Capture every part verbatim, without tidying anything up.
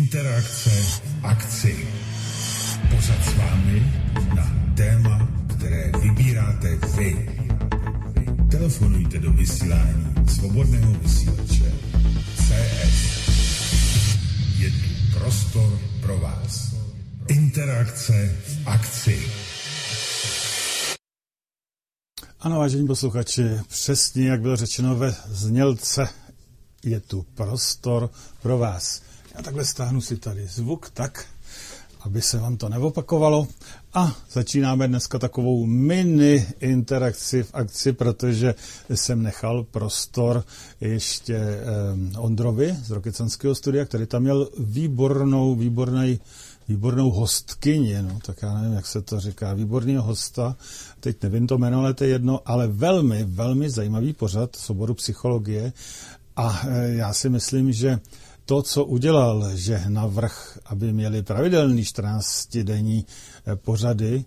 Interakce v akci. Pořad s vámi na téma, které vybíráte vy. Telefonujte do vysílání Svobodného vysílače C S. Je tu prostor pro vás. Interakce v akci. Ano, vážení posluchači, přesně jak bylo řečeno ve znělce, je tu prostor pro vás. Já takhle stáhnu si tady zvuk tak, aby se vám to neopakovalo. A začínáme dneska takovou mini interakci v akci, protože jsem nechal prostor ještě eh, Ondrovi z Rokycanského studia, který tam měl výbornou, výbornej, výbornou hostkyni, no, tak já nevím, jak se to říká, výborného hosta, teď nevím to jméno, ale to je jedno, ale velmi, velmi zajímavý pořad z oboru psychologie a eh, já si myslím, že to, co udělal, že navrch, aby měli pravidelný čtrnáctidenní pořady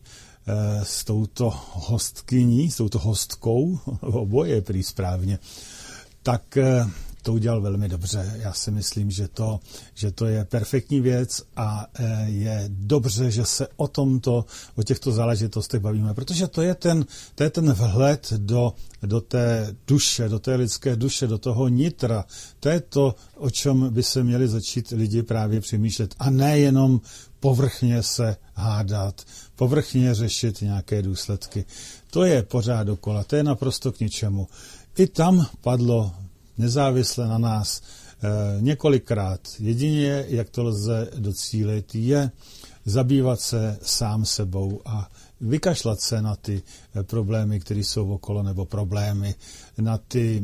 s touto hostkyní, s touto hostkou, oboje prý správně, tak to udělal velmi dobře. Já si myslím, že to, že to je perfektní věc a je dobře, že se o tomto, o těchto záležitostech bavíme, protože to je ten, to je ten vhled do, do té duše, do té lidské duše, do toho nitra. To je to, o čem by se měli začít lidi právě přemýšlet a nejenom povrchně se hádat, povrchně řešit nějaké důsledky. To je pořád dokola, to je naprosto k ničemu. I tam padlo nezávisle na nás e, několikrát. Jedině, jak to lze docílit, je zabývat se sám sebou a vykašlat se na ty problémy, které jsou okolo, nebo problémy, na ty,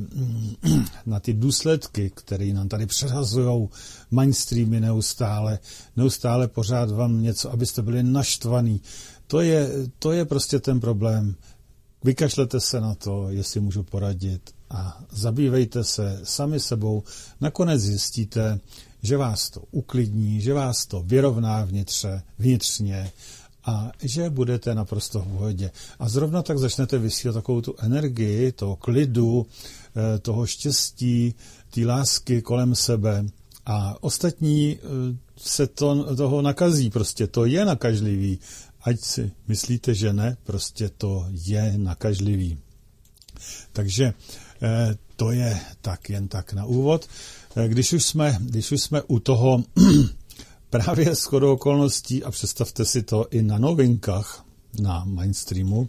na ty důsledky, které nám tady přehazují mainstreamy neustále, neustále pořád vám něco, abyste byli naštvaný. To je, to je prostě ten problém. Vykašlete se na to, jestli můžu poradit a zabývejte se sami sebou. Nakonec zjistíte, že vás to uklidní, že vás to vyrovná vnitře, vnitřně a že budete naprosto v pohodě. A zrovna tak začnete vysílat takovou tu energii, toho klidu, toho štěstí, té lásky kolem sebe a ostatní se to, toho nakazí. Prostě to je nakažlivý. Ať si myslíte, že ne, prostě to je nakažlivý. Takže eh, to je tak jen tak na úvod. Eh, když už jsme, když už jsme u toho právě shodou okolností a představte si to i na novinkách na mainstreamu,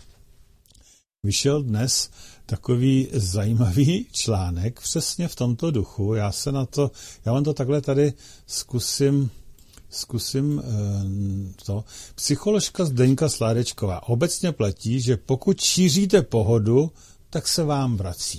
vyšel dnes takový zajímavý článek přesně v tomto duchu. Já se na to, já vám to takhle tady zkusím Zkusím to. Psycholožka Zdeňka Sládečková. Obecně platí, že pokud šíříte pohodu, tak se vám vrací.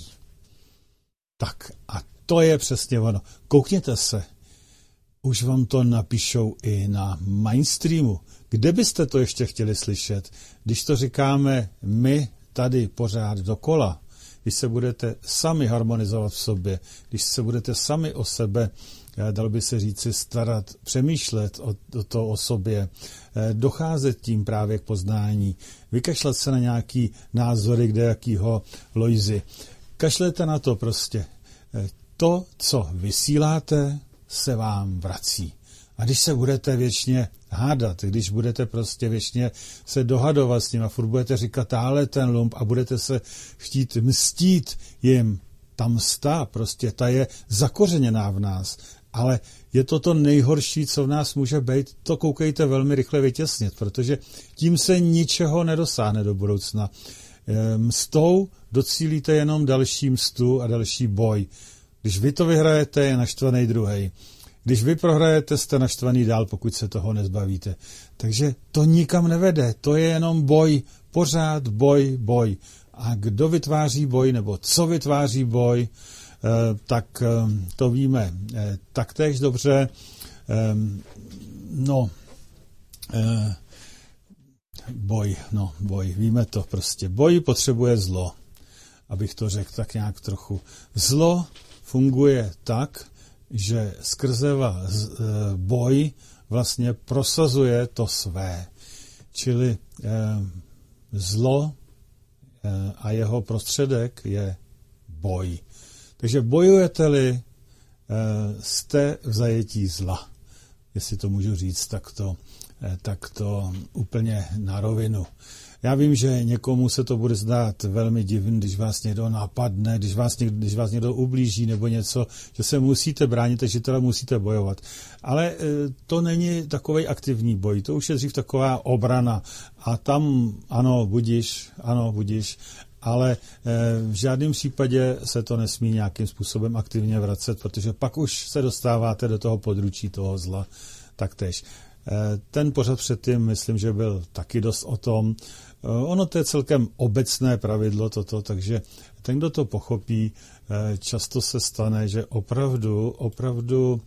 Tak a to je přesně ono. Koukněte se. Už vám to napíšou i na mainstreamu. Kde byste to ještě chtěli slyšet? Když to říkáme my tady pořád dokola, když se budete sami harmonizovat v sobě, když se budete sami o sebe, dalo by se říci, starat, přemýšlet o, o to o sobě, docházet tím právě k poznání, vykašlat se na nějaký názory, kde jakýho lojzy. Kašlete na to prostě. To, co vysíláte, se vám vrací. A když se budete věčně hádat, když budete prostě věčně se dohadovat s ním a furt budete říkat táhle ten lump a budete se chtít mstít jim, ta msta prostě, ta je zakořeněná v nás. Ale je to to nejhorší, co v nás může být, to koukejte velmi rychle vytěsnit, protože tím se ničeho nedosáhne do budoucna. Mstou docílíte jenom další mstu a další boj. Když vy to vyhrajete, je naštvaný druhej. Když vy prohrajete, jste naštvaný dál, pokud se toho nezbavíte. Takže to nikam nevede, to je jenom boj, pořád boj, boj. A kdo vytváří boj, nebo co vytváří boj, tak to víme taktéž dobře. No, boj, no, boj, víme to prostě. Boj potřebuje zlo, abych to řekl tak nějak trochu. Zlo funguje tak, že skrze boj vlastně prosazuje to své. Čili zlo a jeho prostředek je boj. Takže bojujete-li, jste v zajetí zla. jestli to můžu říct takto, takto úplně na rovinu. Já vím, že někomu se to bude zdát velmi divný, když vás někdo napadne, když vás někdo, když vás někdo ublíží nebo něco, že se musíte bránit, že teda musíte bojovat. Ale to není takovej aktivní boj, to už je dřív taková obrana. A tam, ano, budiš, ano, budiš, ale v žádném případě se to nesmí nějakým způsobem aktivně vracet, protože pak už se dostáváte do toho područí toho zla taktéž. Ten pořad předtím, myslím, že byl taky dost o tom. Ono to je celkem obecné pravidlo toto, takže ten, kdo to pochopí, často se stane, že opravdu, opravdu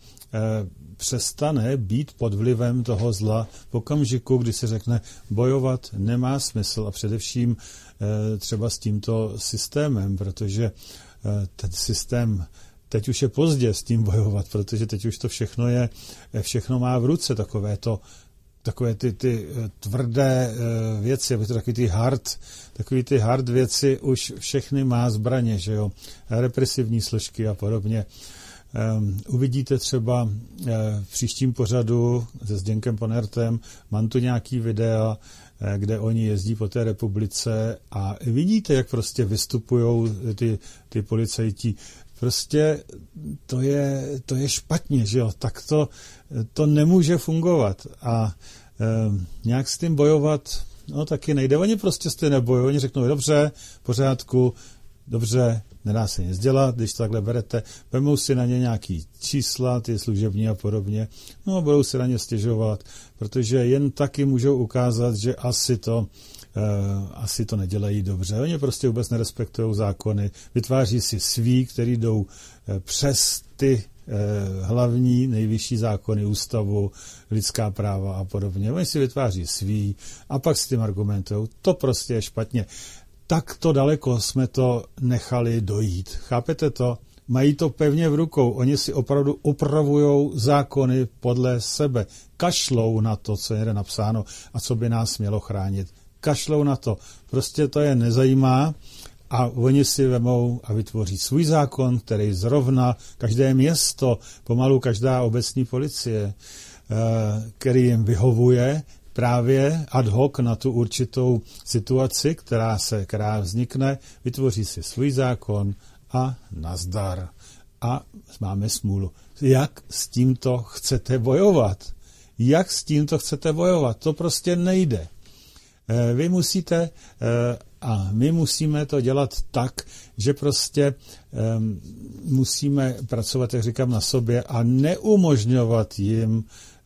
přestane být pod vlivem toho zla v okamžiku, kdy se řekne, bojovat nemá smysl a především třeba s tímto systémem, protože ten systém teď už je pozdě s tím bojovat, protože teď už to všechno je, všechno má v ruce, takové to, takové ty, ty tvrdé věci, aby to takový ty hard, takový ty hard věci už všechny má zbraně, že jo, represivní složky a podobně. Um, uvidíte třeba uh, v příštím pořadu se Zdeňkem Ponertem, mám tu nějaký videa, uh, kde oni jezdí po té republice a vidíte, jak prostě vystupujou ty, ty policajti. Prostě to je, to je špatně, že jo, tak to, to nemůže fungovat a um, nějak s tím bojovat, no taky nejde, oni prostě s tím nebojují, oni řeknou, dobře, v pořádku, dobře, nedá se nic dělat, když to takhle berete, vemou si na ně nějaký čísla, ty služební a podobně, no a budou se na ně stěžovat, protože jen taky můžou ukázat, že asi to, uh, asi to nedělají dobře. Oni prostě vůbec nerespektují zákony, vytváří si svý, který jdou uh, přes ty uh, hlavní, nejvyšší zákony, ústavu, lidská práva a podobně. Oni si vytváří svý a pak s tím argumentují. To prostě je špatně. Tak to daleko jsme to nechali dojít. Chápete to? Mají to pevně v rukou. Oni si opravdu upravujou zákony podle sebe. Kašlou na to, co je napsáno a co by nás mělo chránit. Kašlou na to. Prostě to je nezajímá a oni si vemou a vytvoří svůj zákon, který zrovna každé město, pomalu každá obecní policie, který jim vyhovuje, právě ad hoc na tu určitou situaci, která se, která vznikne, vytvoří si svůj zákon a nazdar. A máme smůlu. Jak s tímto chcete bojovat? Jak s tímto chcete bojovat? To prostě nejde. Vy musíte a my musíme to dělat tak, že prostě musíme pracovat, jak říkám, na sobě a neumožňovat jim,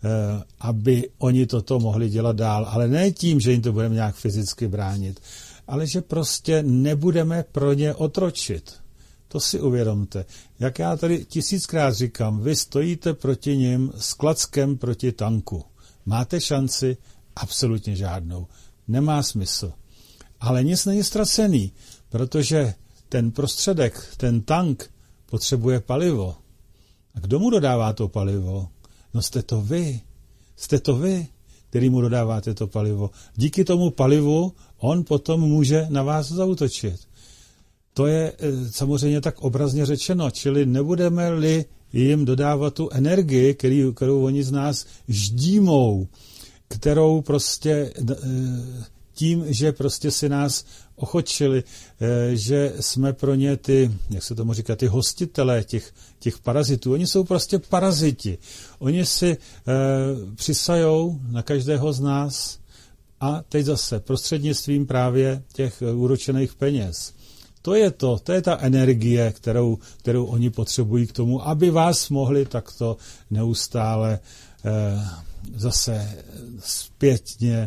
aby oni toto mohli dělat dál, ale ne tím, že jim to budeme nějak fyzicky bránit, ale že prostě nebudeme pro ně otročit. To si uvědomte. Jak já tady tisíckrát říkám, vy stojíte proti nim s klackem proti tanku. Máte šanci? Absolutně žádnou. Nemá smysl. Ale nic není ztracený, protože ten prostředek, ten tank potřebuje palivo. A kdo mu dodává to palivo? No jste to vy, jste to vy, který mu dodáváte to palivo. Díky tomu palivu on potom může na vás zaútočit. To je e, samozřejmě tak obrazně řečeno, čili nebudeme-li jim dodávat tu energii, který, kterou oni z nás ždímou, kterou prostě e, tím, že prostě si nás ochočili, že jsme pro ně ty, jak se tomu říká, ty hostitelé těch, těch parazitů. Oni jsou prostě paraziti. Oni si e, přisajou na každého z nás a teď zase prostřednictvím právě těch úročených peněz. To je to, to je ta energie, kterou, kterou oni potřebují k tomu, aby vás mohli takto neustále e, zase zpětně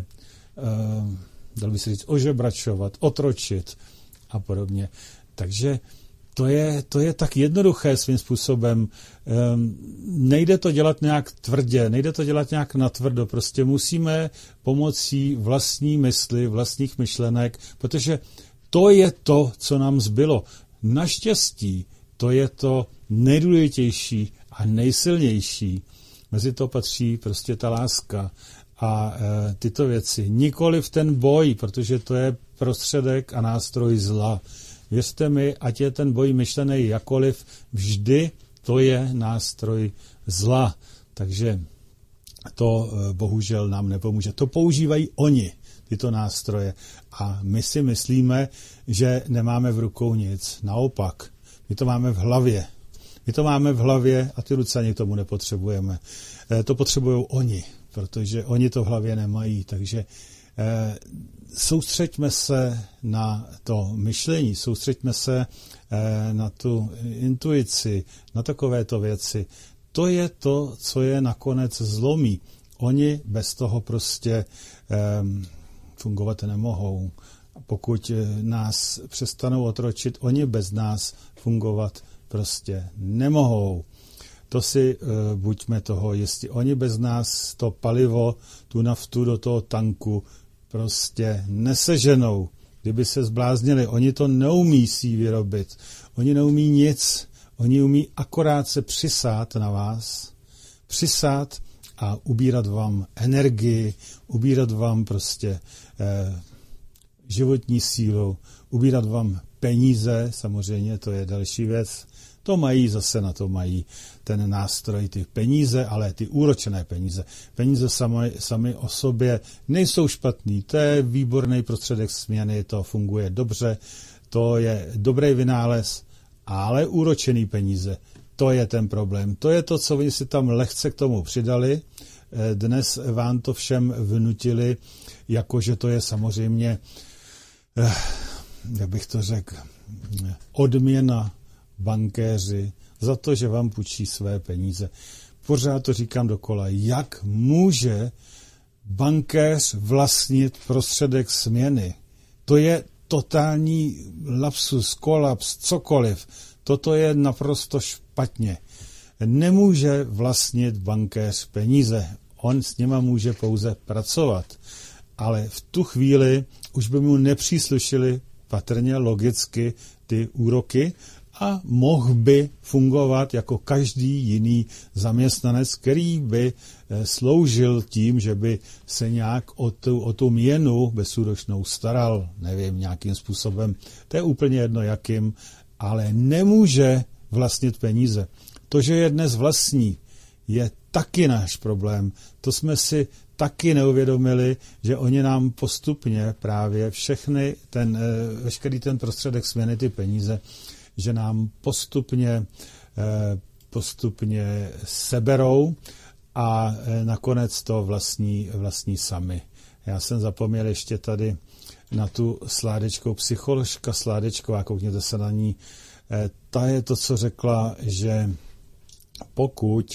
e, dal by se říct, ožebračovat, otročit a podobně. Takže to je, to je tak jednoduché svým způsobem. Ehm, nejde to dělat nějak tvrdě, nejde to dělat nějak natvrdo, prostě musíme pomocí vlastní mysli, vlastních myšlenek, protože to je to, co nám zbylo. Naštěstí to je to nejdůležitější a nejsilnější. Mezi to patří prostě ta láska a e, tyto věci. Nikoliv ten boj, protože to je prostředek a nástroj zla. Věřte mi, ať je ten boj myšlený jakoliv, vždy to je nástroj zla. Takže to bohužel nám nepomůže. To používají oni, tyto nástroje. A my si myslíme, že nemáme v rukou nic. Naopak, my to máme v hlavě. My to máme v hlavě a ty ruce ani k tomu nepotřebujeme. To potřebují oni, protože oni to v hlavě nemají. Takže eh, soustřeďme se na to myšlení, soustřeďme se eh, na tu intuici, na takovéto věci. To je to, co je nakonec zlomí. Oni bez toho prostě eh, fungovat nemohou. Pokud nás přestanou otročit, oni bez nás fungovat prostě nemohou. To si uh, buďme toho jistí. Oni bez nás to palivo, tu naftu do toho tanku prostě neseženou. Kdyby se zbláznili, oni to neumí si vyrobit. Oni neumí nic. Oni umí akorát se přisát na vás, přisát a ubírat vám energii, ubírat vám prostě eh, životní sílu, ubírat vám peníze, samozřejmě to je další věc. To mají, zase na to mají ten nástroj, ty peníze, ale ty úročené peníze. Peníze sami, sami o sobě nejsou špatný, to je výborný prostředek směny, to funguje dobře, to je dobrý vynález, ale úročený peníze, to je ten problém. To je to, co oni si tam lehce k tomu přidali. Dnes vám to všem vnutili, jakože to je samozřejmě, jak bych to řekl, odměna bankéři za to, že vám půjčí své peníze. Pořád to říkám dokola. Jak může bankéř vlastnit prostředek směny? To je totální lapsus, kolaps, cokoliv. Toto je naprosto špatně. Nemůže vlastnit bankéř peníze. On s nima může pouze pracovat. Ale v tu chvíli už by mu nepříslušily patrně logicky ty úroky a mohl by fungovat jako každý jiný zaměstnanec, který by sloužil tím, že by se nějak o tu, o tu měnu bezúročnou staral, nevím, nějakým způsobem. To je úplně jedno jakým, ale nemůže vlastnit peníze. To, že je dnes vlastní, je taky náš problém. To jsme si taky neuvědomili, že oni nám postupně právě všechny, ten, veškerý ten prostředek směny, ty peníze, že nám postupně, postupně seberou a nakonec to vlastní, vlastní sami. Já jsem zapomněl ještě tady na tu Sládečkou, psycholožka Sládečková, koukněte se na ní. Ta je to, co řekla, že pokud,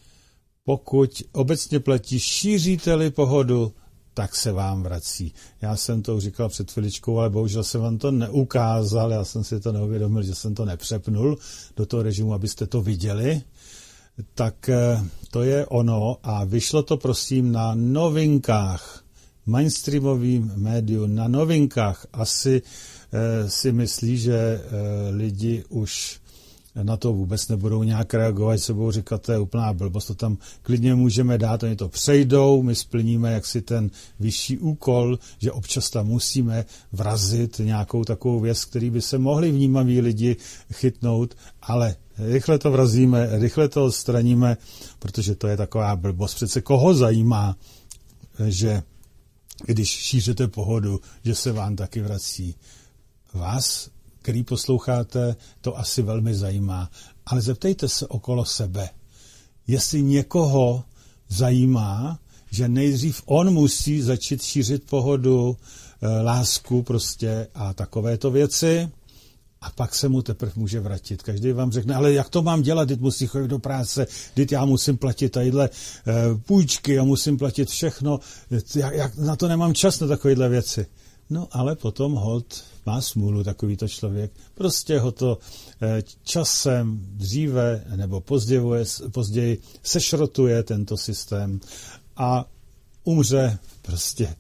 pokud obecně platí, šíříte-li pohodu, tak se vám vrací. Já jsem to už říkal před chviličkou, ale bohužel jsem vám to neukázal, já jsem si to neuvědomil, že jsem to nepřepnul do toho režimu, abyste to viděli. Tak to je ono a vyšlo to prosím na Novinkách, mainstreamovým médiu, na Novinkách. Asi eh, si myslí, že eh, lidi už na to vůbec nebudou nějak reagovat, se budou říkat, to je úplná blbost, to tam klidně můžeme dát, oni to přejdou, my splníme jaksi ten vyšší úkol, že občas tam musíme vrazit nějakou takovou věc, který by se mohli vnímaví lidi chytnout, ale rychle to vrazíme, rychle to odstraníme, protože to je taková blbost. Přece koho zajímá, že když šíříte pohodu, že se vám taky vrací? Vás, který posloucháte, to asi velmi zajímá. Ale zeptejte se okolo sebe, jestli někoho zajímá, že nejdřív on musí začít šířit pohodu, lásku prostě a takovéto věci a pak se mu teprve může vrátit. Každý vám řekne, ale jak to mám dělat, teď musí chodit do práce, teď já musím platit tadyhle půjčky, já musím platit všechno, já, já na to nemám čas na takovéhle věci. No ale potom holt má smůlu takovýto člověk. Prostě ho to časem dříve nebo později, později sešrotuje tento systém a umře prostě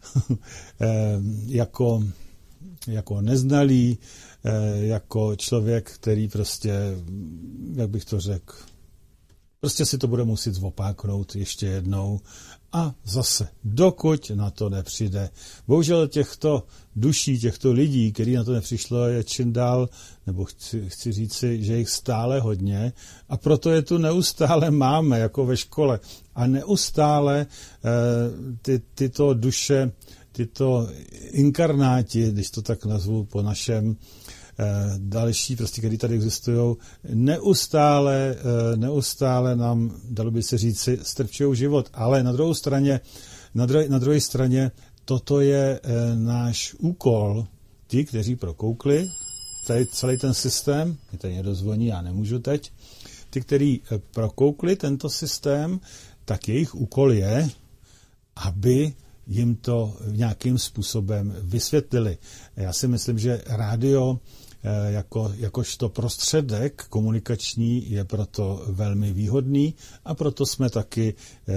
jako, jako neznalý, jako člověk, který prostě, jak bych to řekl, Prostě si to bude muset zopáknout ještě jednou a zase, dokud na to nepřijde. Bohužel těchto duší, těchto lidí, který na to nepřišlo, je čím dál, nebo chci, chci říci, že jich stále hodně a proto je tu neustále máme, jako ve škole. A neustále eh, ty, tyto duše, tyto inkarnáti, když to tak nazvu po našem, další, prostě, které tady existují, neustále, neustále nám, dalo by se říci, strpčují život. Ale na druhou straně, na, druhé, na druhé straně, toto je náš úkol, ti, kteří prokoukli tady celý ten systém, mě tady někdo zvoní, já nemůžu teď, ty, kteří prokoukli tento systém, tak jejich úkol je, aby jim to nějakým způsobem vysvětlili. Já si myslím, že rádio jako, jakožto prostředek komunikační je proto velmi výhodný a proto jsme taky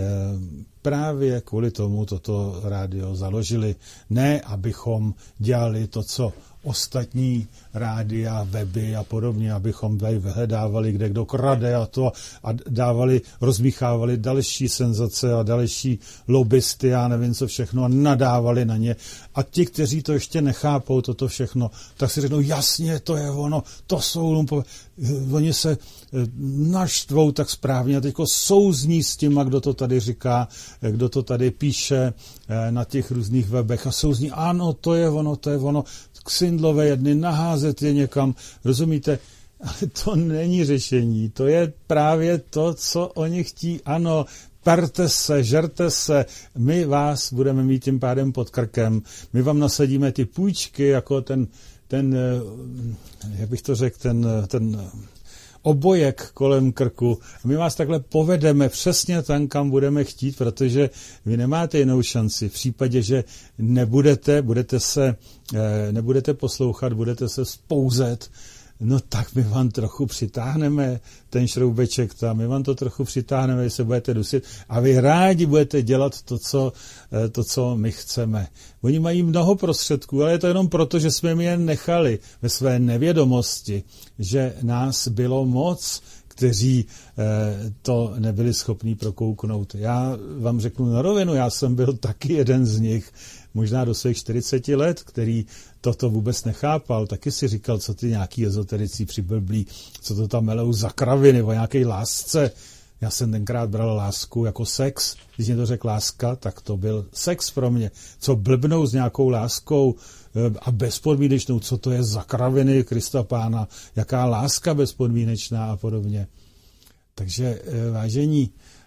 právě kvůli tomu toto rádio založili. Ne, abychom dělali to, co ostatní rádia, weby a podobně, abychom tady vyhledávali, kde kdo krade a to a dávali, rozmíchávali další senzace a další lobbysty, já nevím co všechno a nadávali na ně. A ti, kteří to ještě nechápou, toto všechno, tak si řeknou, jasně, to je ono, to jsou lumpové. Oni se naštvou tak správně a teďko souzní s tím, kdo to tady říká, kdo to tady píše na těch různých webech a souzní, ano, to je ono, to je ono, ksindlové jedny, naházet je někam, rozumíte? Ale to není řešení, to je právě to, co oni chtí, ano, perte se, žerte se, my vás budeme mít tím pádem pod krkem, my vám nasadíme ty půjčky, jako ten, ten jak bych to řekl, ten, ten obojek kolem krku. My vás takhle povedeme přesně tam, kam budeme chtít, protože vy nemáte jinou šanci. V případě, že nebudete, budete se, nebudete poslouchat, budete se spouzet, no tak my vám trochu přitáhneme ten šroubeček tam, my vám to trochu přitáhneme, že se budete dusit a vy rádi budete dělat to, co, to, co my chceme. Oni mají mnoho prostředků, ale je to jenom proto, že jsme mi je nechali ve své nevědomosti, že nás bylo moc, kteří to nebyli schopní prokouknout. Já vám řeknu na rovinu, já jsem byl taky jeden z nich, možná do svých čtyřiceti let, který toto vůbec nechápal, taky si říkal, co ty nějaký ezoterici přiblblí, co to tam melou za kraviny o nějaké lásce. Já jsem tenkrát bral lásku jako sex. Když mě to řekl láska, tak to byl sex pro mě. Co blbnou s nějakou láskou a bezpodmínečnou, co to je za kraviny Krista Pána, jaká láska bezpodmínečná a podobně. Takže vážení,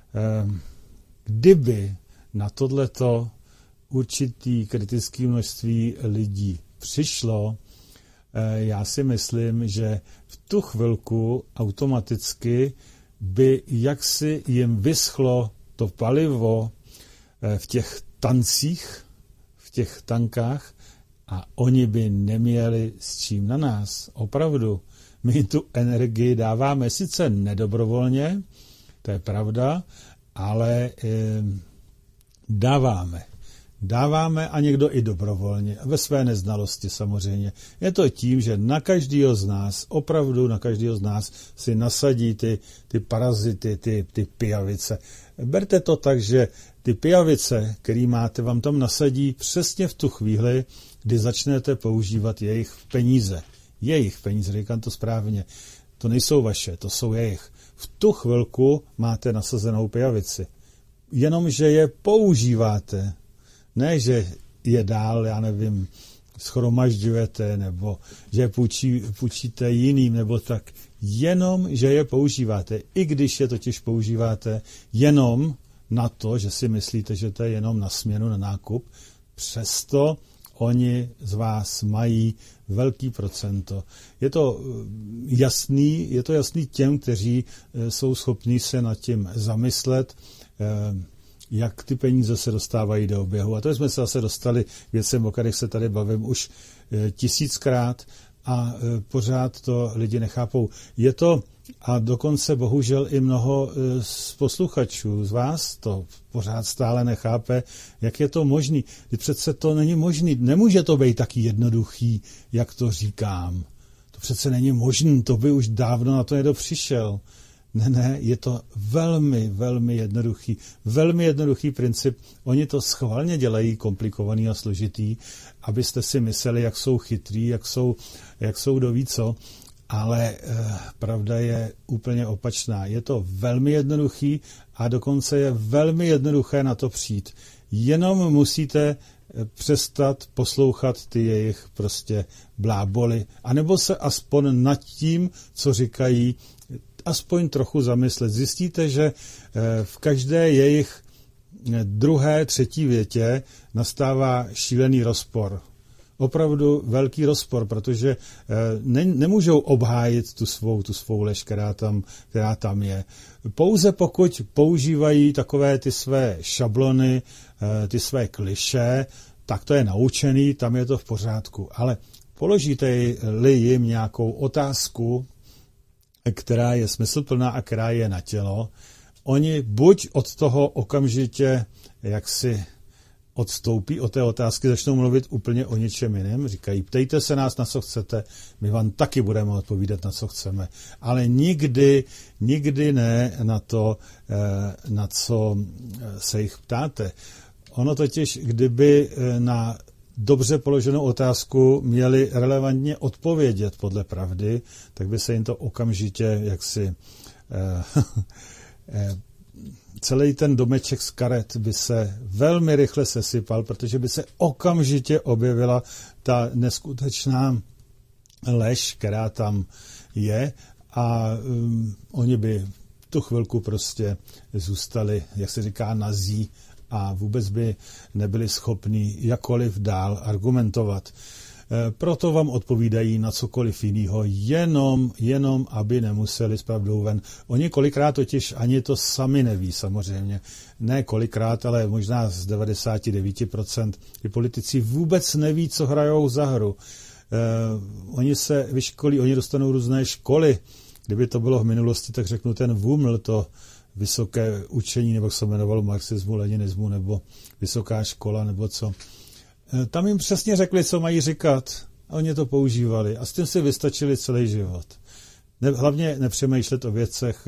kdyby na tohleto určitý kritické množství lidí přišlo, já si myslím, že v tu chvilku automaticky by jaksi jim vyschlo to palivo v těch tancích, v těch tankách a oni by neměli s čím na nás. Opravdu, my tu energii dáváme sice nedobrovolně, to je pravda, ale eh, dáváme. Dáváme a někdo i dobrovolně, ve své neznalosti samozřejmě. Je to tím, že na každýho z nás, opravdu na každýho z nás si nasadí ty, ty parazity, ty, ty pijavice. Berte to tak, že ty pijavice, který máte, vám tam nasadí přesně v tu chvíli, kdy začnete používat jejich peníze. Jejich peníze, říkám to správně. To nejsou vaše, to jsou jejich. V tu chvilku máte nasazenou pijavici. Jenomže je používáte. Ne, že je dál, já nevím, schromažďujete, nebo že půjčí, půjčíte jiným, nebo tak. Jenom, že je používáte. I když je totiž používáte jenom na to, že si myslíte, že to je jenom na směnu, na nákup, přesto oni z vás mají velký procento. Je to jasný, je to jasný těm, kteří jsou schopní se nad tím zamyslet, jak ty peníze se dostávají do oběhu. A to jsme se zase dostali věcem, o kterých se tady bavím už tisíckrát a pořád to lidi nechápou. Je to, a dokonce bohužel i mnoho z posluchačů z vás to pořád stále nechápe, jak je to možný. Teď přece to není možný. Nemůže to být taky jednoduchý, jak to říkám. To přece není možný, to by už dávno na to někdo přišel. Ne, ne, je to velmi, velmi jednoduchý, velmi jednoduchý princip. Oni to schválně dělají komplikovaný a složitý, abyste si mysleli, jak jsou chytrý, jak jsou, jak jsou doví co, ale eh, pravda je úplně opačná. Je to velmi jednoduchý a dokonce je velmi jednoduché na to přijít. Jenom musíte přestat poslouchat ty jejich prostě bláboli, anebo se aspoň nad tím, co říkají, aspoň trochu zamyslet. Zjistíte, že v každé jejich druhé, třetí větě nastává šílený rozpor. Opravdu velký rozpor, protože ne, nemůžou obhájit tu svou, tu svou lež, která tam, která tam je. Pouze pokud používají takové ty své šablony, ty své klišé, tak to je naučený, tam je to v pořádku. Ale položíte-li jim nějakou otázku, která je smysluplná a která je na tělo, oni buď od toho okamžitě jaksi odstoupí od té otázky, začnou mluvit úplně o něčem jiném, říkají, ptejte se nás, na co chcete, my vám taky budeme odpovídat, na co chceme, ale nikdy, nikdy ne na to, na co se jich ptáte. Ono totiž, kdyby na dobře položenou otázku měli relevantně odpovědět podle pravdy, tak by se jim to okamžitě jaksi eh, eh, celý ten domeček z karet by se velmi rychle sesypal, protože by se okamžitě objevila ta neskutečná lež, která tam je a um, oni by tu chvilku prostě zůstali, jak se říká, nazí a vůbec by nebyli schopni jakkoliv dál argumentovat. Proto vám odpovídají na cokoliv jiného, jenom, jenom aby nemuseli s pravdou ven. Oni kolikrát totiž ani to sami neví, samozřejmě. Ne kolikrát, ale možná z devadesát devět procent. Ty politici vůbec neví, co hrajou za hru. Eh, oni se vyškolí, oni dostanou různé školy. Kdyby to bylo v minulosti, tak řeknu ten VUML, to vysoké učení, nebo se jmenovalo marxismu, leninismu, nebo vysoká škola, nebo co. Tam jim přesně řekli, co mají říkat a oni to používali a s tím si vystačili celý život. Ne, hlavně nepřemýšlet o věcech,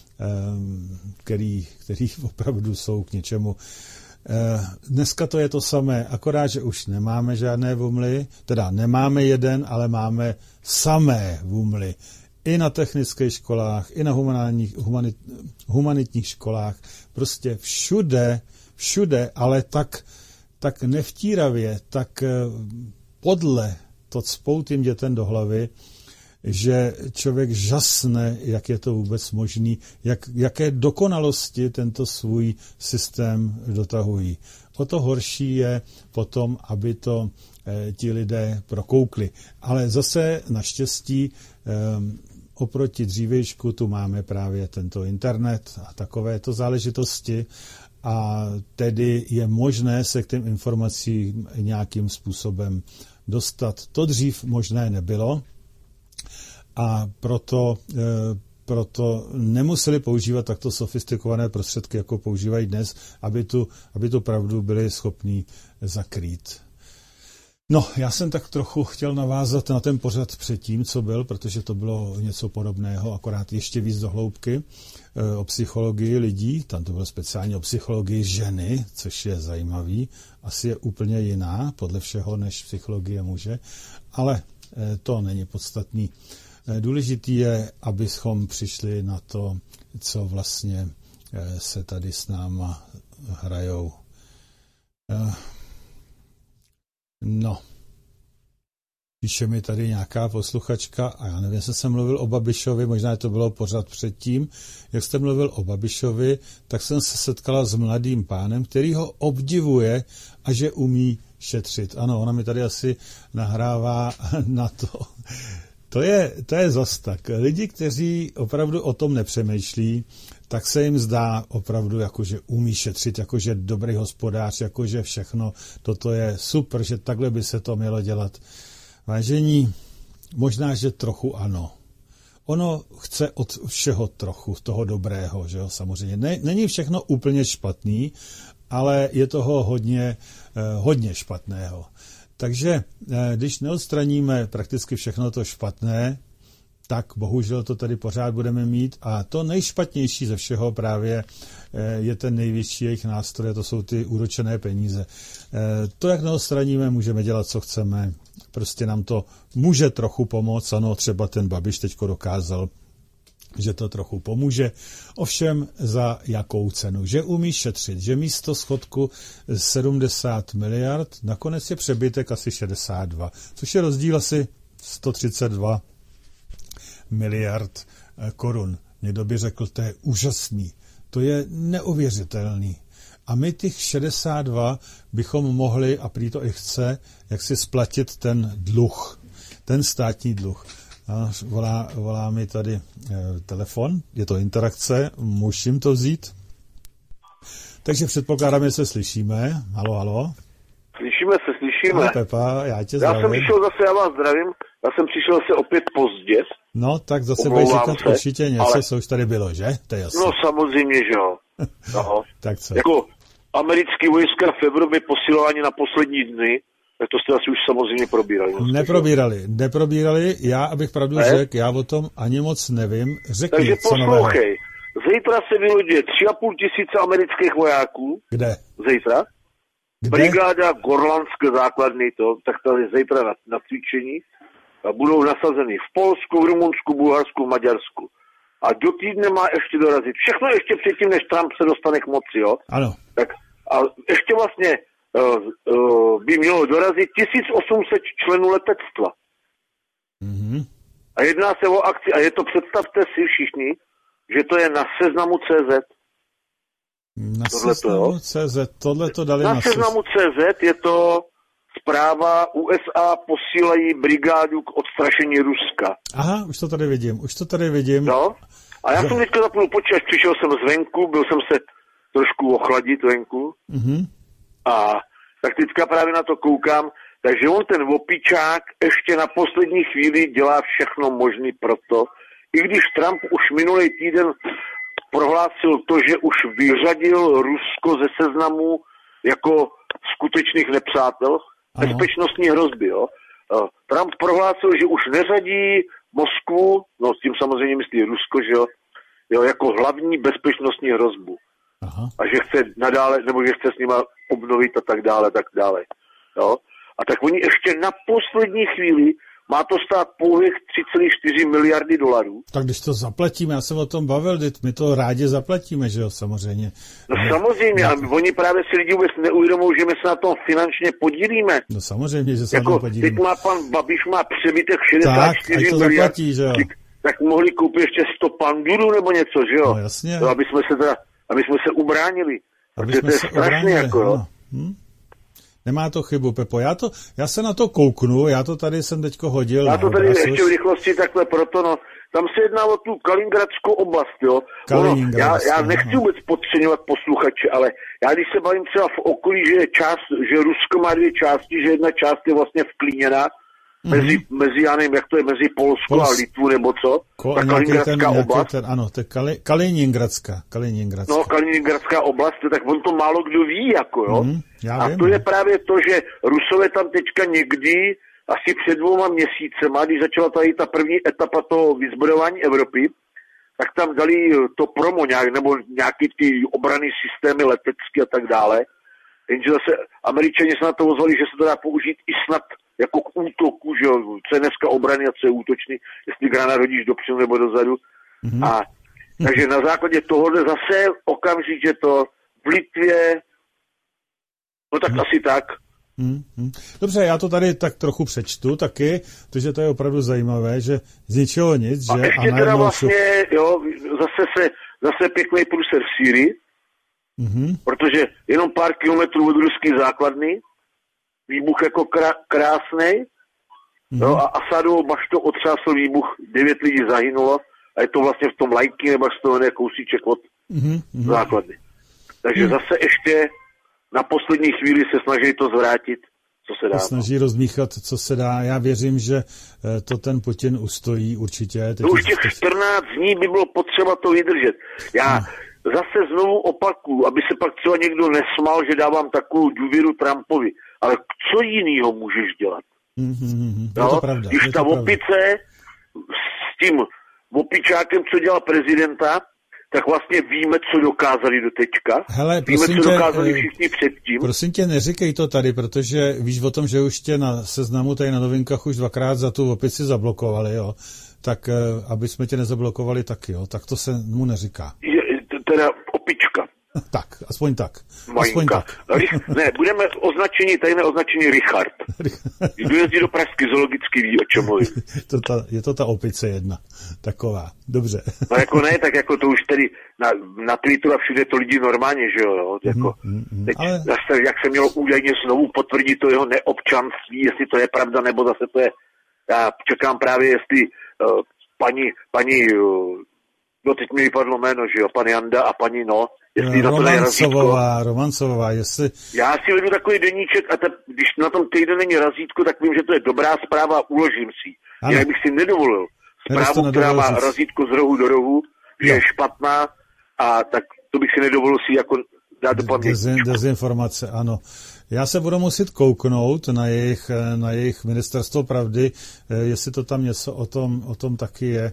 který, který opravdu jsou k něčemu. Dneska to je to samé, akorát, že už nemáme žádné VUMLy, teda nemáme jeden, ale máme samé VUMLy. I na technických školách, i na humanitních, humanit, humanitních školách, prostě všude, všude, ale tak tak nevtíravě, tak podle to cpou tím dětem do hlavy, že člověk žasne, jak je to vůbec možný, jak, jaké dokonalosti tento svůj systém dotahují. O to horší je potom, aby to eh, ti lidé prokoukli. Ale zase naštěstí eh, oproti dřívejšku tu máme právě tento internet a takovéto záležitosti, a tedy je možné se k těm informacím nějakým způsobem dostat. To dřív možné nebylo a proto, e, proto nemuseli používat takto sofistikované prostředky, jako používají dnes, aby tu, aby tu pravdu byli schopní zakrýt. No, já jsem tak trochu chtěl navázat na ten pořad předtím, co byl, protože to bylo něco podobného, akorát ještě víc do hloubky, o psychologii lidí, tam to bylo speciálně o psychologii ženy, což je zajímavý, asi je úplně jiná, podle všeho, než psychologie muže, ale to není podstatný. Důležitý je, abychom přišli na to, co vlastně se tady s náma hrajou. No, píše mi tady nějaká posluchačka a já nevím, jestli jsem mluvil o Babišovi, možná to bylo pořád předtím, jak jste mluvil o Babišovi, tak jsem se setkala s mladým pánem, který ho obdivuje a že umí šetřit. Ano, ona mi tady asi nahrává na to. To je, to je zas tak. Lidi, kteří opravdu o tom nepřemýšlí, tak se jim zdá opravdu, jakože umí šetřit, jakože dobrý hospodář, jakože všechno, toto je super, že takhle by se to mělo dělat. Vážení, možná, že trochu ano. Ono chce od všeho trochu, toho dobrého, že jo, samozřejmě. Ne, není všechno úplně špatný, ale je toho hodně, hodně špatného. Takže když neodstraníme prakticky všechno to špatné, tak bohužel to tady pořád budeme mít a to nejšpatnější ze všeho právě je ten největší jejich nástroj, to jsou ty úročené peníze. To, jak neodstraníme, můžeme dělat, co chceme, prostě nám to může trochu pomoct, ano, třeba ten Babiš teďko dokázal, že to trochu pomůže, ovšem za jakou cenu, že umí šetřit, že místo schodku sedmdesát miliard, nakonec je přebytek asi šedesát dva, což je rozdíl asi sto třicet dva miliard korun. Někdo by řekl, to je úžasný, to je neuvěřitelný. A my těch šedesát dva bychom mohli, a prý to i chce, jak si splatit ten dluh, ten státní dluh. A volá, volá mi tady e, telefon, je to interakce, musím to vzít. Takže předpokládám, že se slyšíme. Halo, halo. Slyšíme se, slyšíme. Ahoj, Pepa, já tě zdravím. Já jsem přišel zase, já vás zdravím, já jsem přišel se opět pozdě. No, tak zase budeš říkat se, určitě něco, ale... co už tady bylo, že? To je jasný. No samozřejmě, že jo. No. Tak co? Jako americký vojska v Evropě posilování na poslední dny, tak to jste asi už samozřejmě probírali. No, neprobírali, neprobírali, já, abych pravdu ne? řekl, já o tom ani moc nevím. Řekni, takže co nového. poslouchej, zítra se vylodí tři a půl tisíce amerických vojáků. Kde? Zítra. Kde? Brigáda Gorlandské základny, to, tak tady zítra na, na cvičení. A budou nasazeny v Polsku, v Rumunsku, Bulharsku, v Maďarsku. A do týdne má ještě dorazit. Všechno ještě předtím, než Trump se dostane k moci, jo? Ano. Tak a ještě vlastně uh, uh, by mělo dorazit tisíc osm set členů letectva. Mm-hmm. A jedná se o akci, a je to, představte si všichni, že to je na seznamu C Z. Na seznamu C Z, tohle to dali na, na seznamu C Z je to zpráva, U S A posílají brigádu k odstrašení Ruska. Aha, už to tady vidím, už to tady vidím. No, a já že... jsem teďka zapnul počítač, přišel jsem zvenku, byl jsem se trošku ochladit venku. Mm-hmm. A tak teďka právě na to koukám, takže on ten opičák ještě na poslední chvíli dělá všechno možné proto, i když Trump už minulý týden prohlásil to, že už vyřadil Rusko ze seznamu jako skutečných nepřátel, ano. Bezpečnostní hrozby, jo. Trump prohlásil, že už neřadí Moskvu, no s tím samozřejmě myslí Rusko, že jo, jo jako hlavní bezpečnostní hrozbu. Aha. A že chce nadále, nebo že chce s nima obnovit a tak dále, tak dále. Jo. A tak oni ještě na poslední chvíli, má to stát pouhých tři celé čtyři miliardy dolarů. Tak když to zaplatíme, já jsem o tom bavil, my to rádi zaplatíme, že jo, samozřejmě. No ne, samozřejmě, ne. A oni právě si lidi vůbec neuvědomují, že my se na tom finančně podílíme. No samozřejmě, že se jako, na tom podílíme. Teď má pan Babiš, má přebytek šedesát čtyři tak, to miliard, zaplatí, že jo. Tak mohli koupit ještě sto pandurů nebo něco, že jo. No jasně. No, aby jsme se teda, aby jsme se ubránili. Aby protože to je strašné, jako jo. No. Hm? Nemá to chybu, Pepo. Já, to, já se na to kouknu, já to tady jsem teďko hodil. Já to tady ještě v rychlosti takhle proto, no. Tam se jedná o tu Kaliningradskou oblast, jo. Ono, já, já nechci vůbec podceňovat posluchače, ale já když se bavím třeba v okolí, že je část, že Rusko má dvě části, že jedna část je vlastně vklíněná, mm-hmm. mezi, mezi, já nevím, jak to je, mezi Polsko Pols... a Litvu nebo co, Ko, ta Kaliningradská ten, oblast. Ten, ano, to je Kali, Kaliningradská, Kaliningradská. No, Kaliningradská oblast, tak on to málo kdo ví, jako jo. Mm, a vím, to je právě to, že Rusové tam teďka někdy, asi před dvouma měsícema, když začala tady ta první etapa toho vyzbrojování Evropy, tak tam dali to promo nějak, nebo nějaký ty obranné systémy letecké a tak dále. Jenže zase Američani se na to ozvali, že se to dá použít i snad jako k útoku, že jo, co je dneska obrany a co je útočný, jestli granát hodíš dopředu nebo dozadu. Mm-hmm. A takže na základě tohohle zase okamžitě to v Litvě, no tak mm. asi tak. Mm-hmm. Dobře, já to tady tak trochu přečtu taky, protože to je opravdu zajímavé, že z ničeho nic, a že... ještě a teda vlastně, jo, zase se, zase pěkný průser v Sýrii, mm-hmm. protože jenom pár kilometrů od ruské základny, výbuch jako krá, krásnej, mm-hmm. jo, a Asadovo baštou otřásl výbuch, devět lidí zahynulo, a je to vlastně v tom lajky, nebo z toho kousíček od mm-hmm. základny. Takže mm-hmm. zase ještě na poslední chvíli se snaží to zvrátit, co se dá. Se snaží rozmíchat, co se dá. Já věřím, že to ten Putin ustojí určitě. Teď to už těch čtrnáct dní by bylo potřeba to vydržet. Já no. zase znovu opakuju, aby se pak třeba někdo nesmál, že dávám takovou důvěru Trumpovi. Ale co jinýho můžeš dělat? Mm-hmm. No? Je to pravda. Když je ta to opice s tím opičákem, co dělal prezidenta, tak vlastně víme, co dokázali do teďka. Hele, víme, co tě, dokázali všichni předtím. Prosím tě, neříkej to tady, protože víš o tom, že už tě na seznamu tady na novinkách už dvakrát za tu opici zablokovali, jo. Tak aby jsme tě nezablokovali taky, jo. Tak to se mu neříká. Je, teda opička. Tak, aspoň tak. Majinka. Aspoň tak. Ne, budeme označení, tajné označení Richard. Kdo jezdí do Pražský zoologický, ví, o čem mluví. To ta, je to ta opice jedna. Taková. Dobře. No jako ne, tak jako to už tady na, na Twitteru a všude to lidi normálně, že jo. Jako, mm, mm, teď, ale... zase, jak se mělo údajně znovu potvrdit to jeho neobčanství, jestli to je pravda, nebo zase to je, já čekám právě, jestli uh, paní, paní, uh, no teď mi vypadlo jméno, že jo, pan Janda a paní no, jestli na to dají razítko. Romancová, jestli... Já si vedu takový deníček a te, když na tom týden není razítko, tak vím, že to je dobrá zpráva a uložím si. Já bych si nedovolil zprávu, která má razítko z rohu do rohu, že no. je špatná a tak to bych si nedovolil si jako dát do paměti. Dezinformace, ano. Já se budu muset kouknout na jejich, na jejich ministerstvo pravdy, jestli to tam něco o tom, o tom taky je.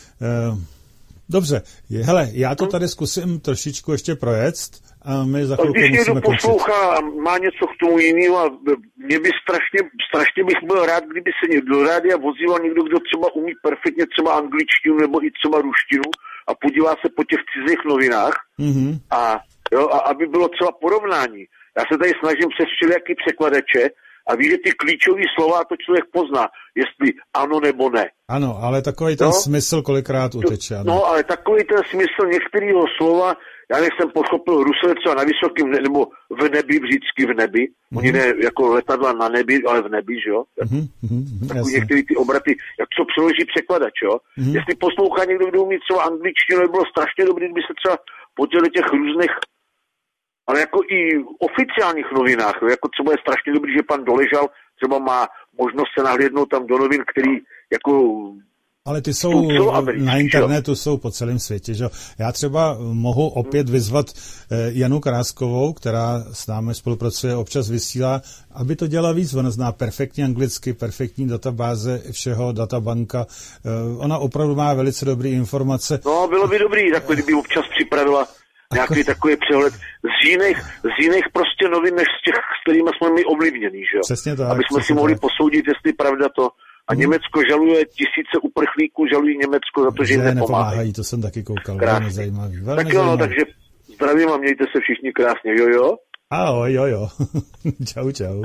Dobře, hele, já to tady zkusím trošičku ještě projet a my za chvilku musíme končit. Když někdo poslouchá a má něco k tomu jiného a mě by strašně, strašně bych byl rád, kdyby se někdo do rádia vozíval někdo, kdo třeba umí perfektně třeba angličtinu nebo i třeba ruštinu a podívá se po těch cizích novinách mm-hmm. a, jo, a aby bylo třeba porovnání. Já se tady snažím přes všelijaký překladače a ví, že ty klíčové slova to člověk pozná, jestli ano nebo ne. Ano, ale takový ten no? smysl kolikrát uteče. Ano. No, ale takový ten smysl některého slova, já než jsem pochopil Rusové třeba na vysokém, ne, nebo v nebi, vždycky v nebi. Mm-hmm. Oni ne jako letadla na nebi, ale v nebi, že jo? Mm-hmm. Takový některé ty obraty, jak co přeloží překladač, jo? Mm-hmm. Jestli poslouchá někdo, kdo umí třeba angličtinu, by bylo strašně dobrý, kdyby se třeba podělil do těch různých, ale jako i oficiálních novinách, jo? Jako třeba je strašně dobrý, že pan Doležal třeba má možnost se nahlédnout tam do novin, který jako... Ale ty jsou na internetu, jo? Jsou po celém světě, že? Já třeba mohu opět vyzvat Janu Kráskovou, která s námi spolupracuje, občas vysílá, aby to dělala víc. Ona zná perfektně anglicky, perfektní databáze všeho, databanka. Ona opravdu má velice dobré informace. No, bylo by dobrý, tak kdyby občas připravila nějaký takový přehled z jiných, z jiných prostě novin, než z těch, s kterými jsme my ovlivnění, že jo? Přesně tak. Aby jsme si mohli tak posoudit, jestli pravda to. A hmm. Německo žaluje, tisíce uprchlíků žalují Německo za to, že jim nepomáhají. nepomáhají. To jsem taky koukal, velmi zajímavý. Velmi tak jo, zajímavý. Takže zdravím a mějte se všichni krásně, jo jo? Ahoj, jo jo. Čau, čau.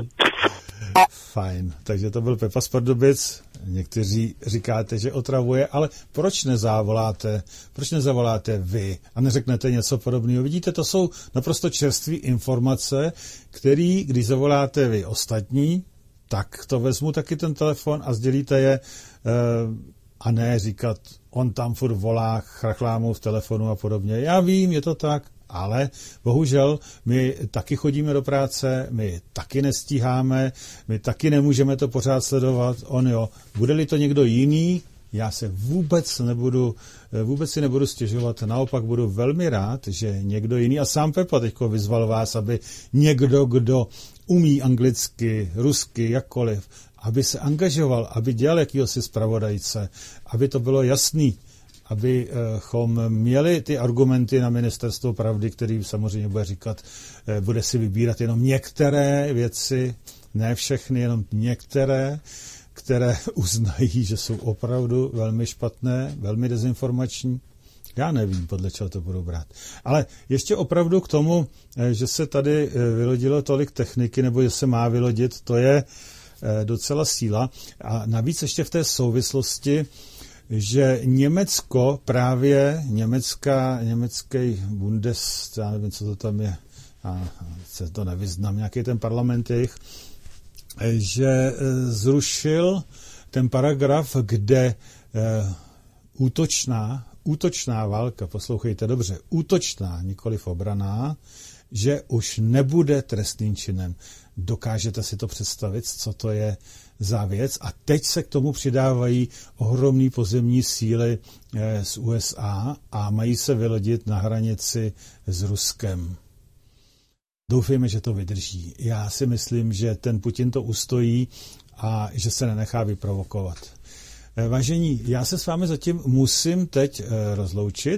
Fajn, takže to byl Pepa z Pardubic. Někteří říkáte, že otravuje, ale proč nezavoláte, proč nezavoláte vy a neřeknete něco podobného? Vidíte, to jsou naprosto čerstvé informace, které, když zavoláte vy ostatní, tak to vezmu taky ten telefon a sdělíte je a ne říkat, on tam furt volá, chrachlá mu v telefonu a podobně. Já vím, je to tak, ale bohužel my taky chodíme do práce, my taky nestíháme, my taky nemůžeme to pořád sledovat. On jo, bude-li to někdo jiný, já se vůbec nebudu, vůbec si nebudu stěžovat, naopak budu velmi rád, že někdo jiný, a sám Pepa teďko vyzval vás, aby někdo, kdo umí anglicky, rusky, jakkoliv, aby se angažoval, aby dělal jakýhosi zpravodajce, aby to bylo jasný, abychom měli ty argumenty na ministerstvo pravdy, který samozřejmě bude říkat, bude si vybírat jenom některé věci, ne všechny, jenom některé, které uznají, že jsou opravdu velmi špatné, velmi dezinformační. Já nevím, podle čeho to budou brát. Ale ještě opravdu k tomu, že se tady vylodilo tolik techniky, nebo že se má vylodit, to je docela síla. A navíc ještě v té souvislosti, že Německo právě, německá, německý Bundes, já nevím, co to tam je, a se to nevyznám, nějaký ten parlament jejich, že zrušil ten paragraf, kde útočná, útočná válka, poslouchejte dobře, útočná, nikoliv obraná, že už nebude trestným činem. Dokážete si to představit, co to je za věc? A teď se k tomu přidávají ohromné pozemní síly z U S A a mají se vylodit na hranici s Ruskem. Doufejme, že to vydrží. Já si myslím, že ten Putin to ustojí a že se nenechá vyprovokovat. Vážení, já se s vámi zatím musím teď rozloučit.